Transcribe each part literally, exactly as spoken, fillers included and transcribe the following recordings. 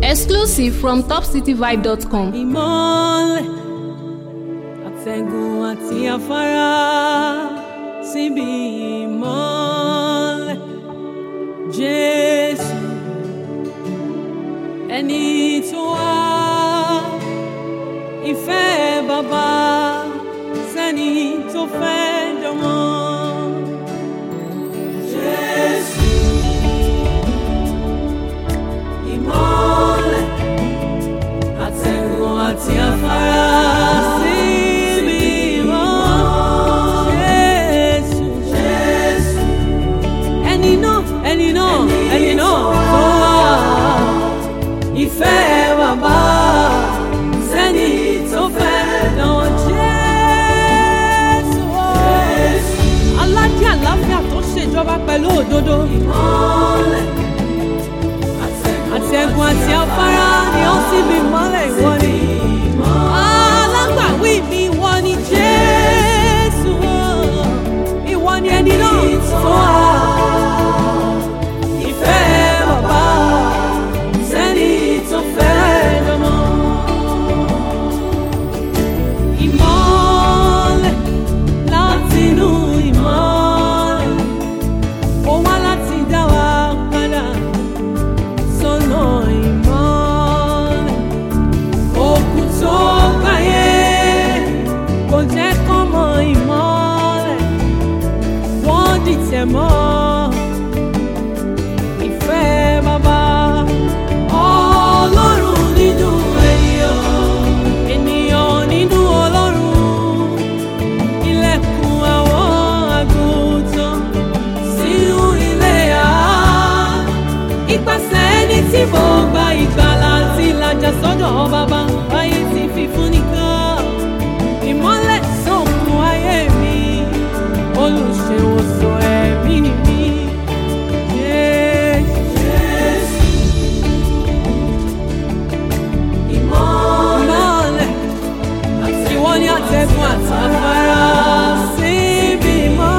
Exclusive from top city vibe dot com. Ìmọ́lẹ̀ àtẹ̀gùn àti afárá síbi ìmọ́lẹ̀ Jésù ẹni tó wá ìfẹ́ bàbá sẹ́ni tó fẹ́ jọmọ. Jésù ìmọ́lẹ̀ àtẹ̀gùn àti afárá síbi ìmọ́lẹ̀ Jésù Jésù ẹni náà ẹni náà ẹni náà tó wá ìfẹ́ bàbá sẹ́ni tó fẹ́ dán Jésù aládé àlàáfíà tó ṣèjọba pẹ̀lú òdodo. Ìmọ́lẹ̀ àtẹ̀gùn àti afárá ni ó sì bí ìmọ́lẹ̀ ìwọ ni. Alágbàwí mi ìwọ ni Jésù, ìwọ ni ẹni náà tó wà. Ìfẹ́ bàbá sẹ́ni tó fẹ́ lọ́mọ. Ìmọ́lẹ̀ látinú ìmọ́lẹ̀, ó wá láti dá wa padà sọ́nà ìmọ́lẹ̀. Òkú tó gbáyé kò jẹ́ kán mọ ìmọ́lẹ̀, wọ́n dìtẹ̀ mọ́ ìfẹ́ bàbá. Ọlọ́run nínú ènìyàn, ènìyàn nínú Ọlọ́run, ilẹ̀kùn àwọn àgùntàn sínú ilé àá. Ipasẹ̀ ẹni tí mo gba ìgbàlà àti ìlàjà sọ́dọ̀ bàbá, ayé ti fi fún nìkan. Ìmọ́lẹ̀ sọ̀kun ayé mi, olùṣèwòsàn ẹ̀mí mi. Jésù. Ìmọ́lẹ̀ ìwọ ni àtẹ̀gùn àti afárá síbi ìmọ́.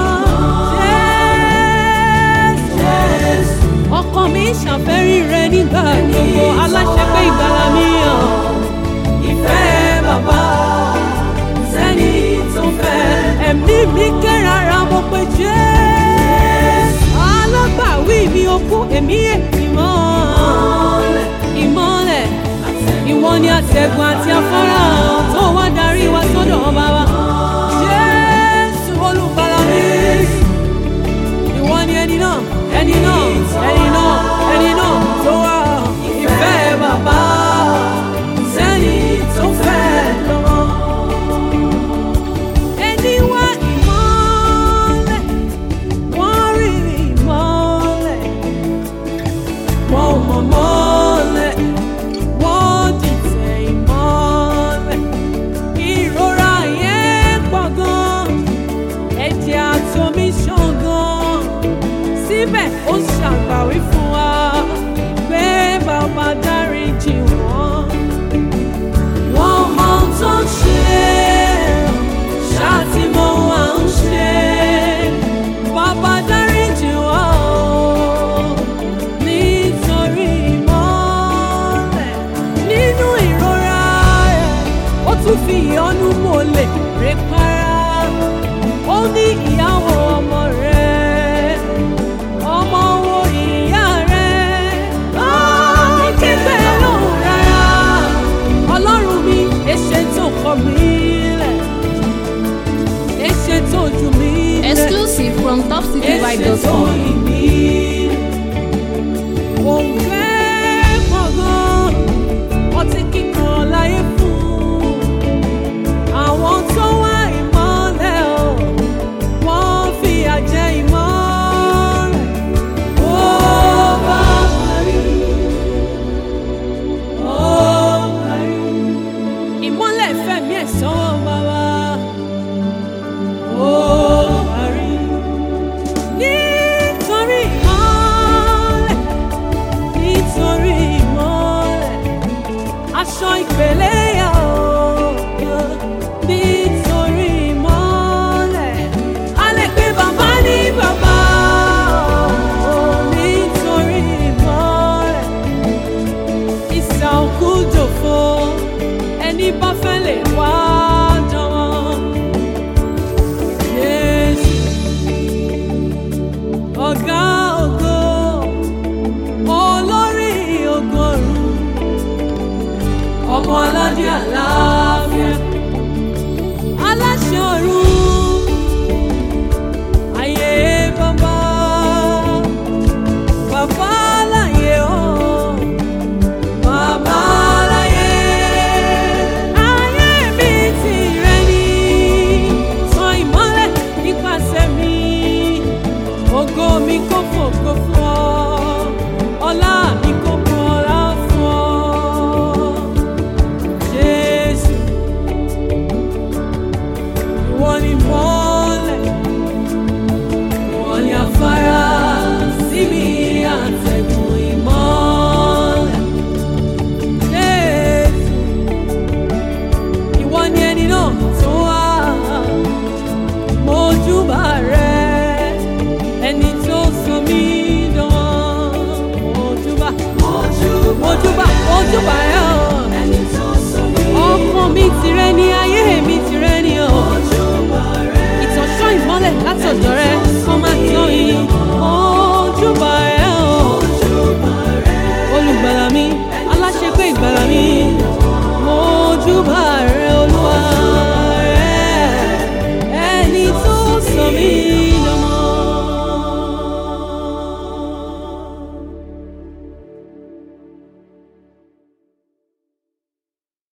Jésù. Ọkàn mi ṣàfẹ́rí rẹ nígbà gbogbo, aláṣẹ pé ìgbàlà mi hàn. Ìfẹ́ bàbá sẹ́ni tó fẹ́. Ẹ̀mí mi kérara mo pé Jésù. Alágbàwí mi okú èmi èmi mọ́. Ìmọ́lẹ̀ ìwọ ni àtẹ̀gùn àti afárá tó wá darí wa sọ́dọ̀ bàbá. Jésù olùgbàlà mi. Ìwọ ni ẹni náà ẹni náà ẹni náà ẹni náà tó wá ìfẹ́ bàbá sẹ́ni tó fẹ́ lọ́wọ́. Ẹni wá ìmọ́lẹ̀, wọ́n rí ìmọ́lẹ̀, wọ́n mọ̀ mọ́lẹ̀, wọ́n dìtẹ̀ ìmọ́lẹ̀. Ìrora yẹn pọ̀ gan, ẹ̀jẹ̀ àtomi ṣàn gan, síbẹ̀ ó ṣàgbàwí fún wa pé bàbá dáríjì wọ́n. Wọ́n mọ ohun tó ń ṣe, ṣáà tí mo wà ń ṣe. Bàbá dáríjì wọ́n nítorí ìmọ́lẹ̀. Nínú ìrora rẹ̀, ó tún fi ìyọ́nú mọ́lẹ̀ rẹ̀ para. Ó ní ìyàwó ọmọ rẹ̀, ọmọ wo ìyá rẹ̀. Ó ní kígbe lóhùn rárá, Ọlọ́run mi, èṣe tó kọ̀ mí lẹ̀, èṣe tó jù mí lẹ̀. Exclusive from top city vibe dot com. Òǹfẹ́ pọ̀ gan, ọtí kíkan láyé fún àwọn tó wá ìmọ́lẹ̀ o, wọ́n fìyà jẹ ìmọ́lẹ̀. Ó bá parí, ó parí. Ìmọ́lẹ̀ fẹ̀mí ẹ̀ sọ́wọ́ bàbá. Ó parí. Nítorí ìmọ́lẹ̀, nítorí ìmọ́lẹ̀, aṣọ ìpèlè yà ó. Nítorí ìmọ́lẹ̀, a lè pe bàbá ní bàbá. Nítorí ìmọ́lẹ̀, ìsà ọmọ aládé àlá.